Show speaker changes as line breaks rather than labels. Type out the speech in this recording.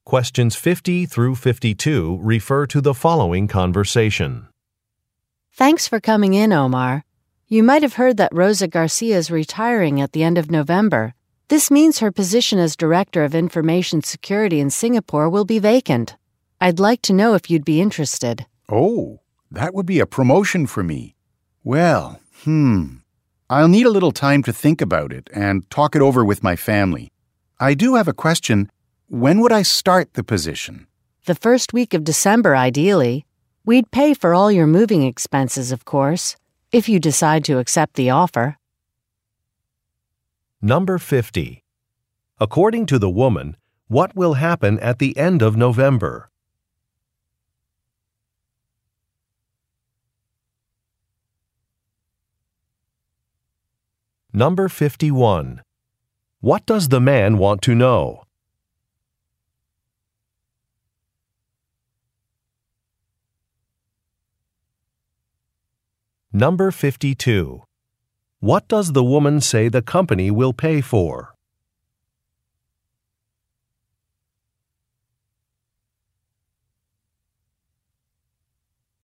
Questions 50 through 52 refer to the following conversation.
Thanks for coming in, Omar. You might have heard that Rosa Garcia is retiring at the end of November. This means her position as Director of Information Security in Singapore will be vacant. I'd like to know if you'd be interested.
Oh, that would be a promotion for me. Well, I'll need a little time to think about it and talk it over with my family. I do have a question. When would I start the position?
The first week of December, ideally. We'd pay for all your moving expenses, of course, if you decide to accept the offer.
Number 50. According to the woman, what will happen at the end of November? Number 51. What does the man want to know? Number 52. What does the woman say the company will pay for?